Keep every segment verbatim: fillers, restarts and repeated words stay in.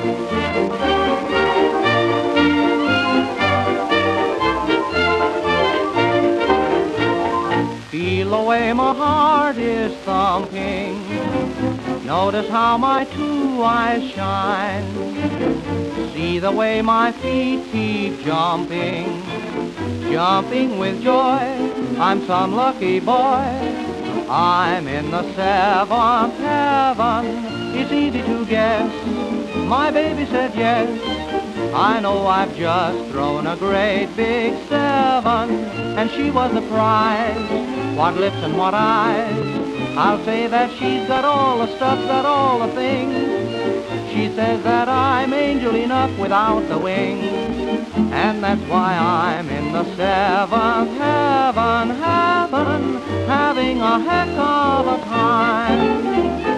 Feel the way my heart is thumping. Notice how my two eyes shine. See the way my feet keep jumping, jumping with joy. I'm some lucky boy. I'm in the seventh heaven. It's easy to guess. My baby said yes. I know I've just thrown a great big seven, and she was the prize. What lips and what eyes. I'll say that she's got all the stuff, got all the things. She says that I'm angel enough without the wings, and that's why I'm in the seventh heaven, heaven, having a heck of a time.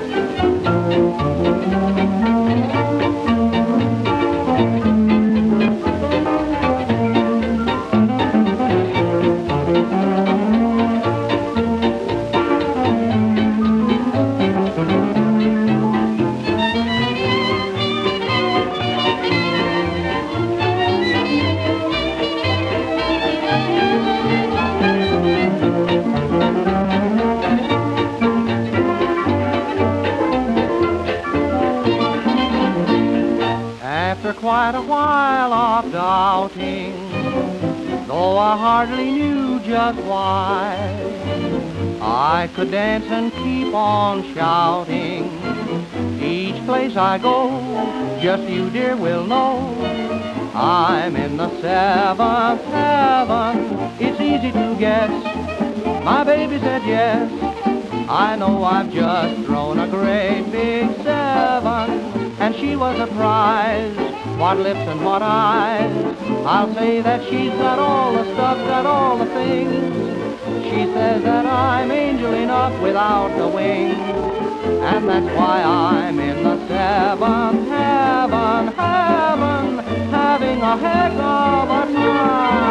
After quite a while of doubting, though I hardly knew just why, I could dance and keep on shouting. Each place I go, just you, dear, will know I'm in the seventh heaven. It's easy to guess. My baby said yes. I know I've just thrown a great big seven, and she was a prize. What lips and what eyes. I'll say that she's got all the stuff, got all the things. She says that I'm angel enough without the wings, and that's why I'm in the seventh heaven, heaven, having a heck of a time.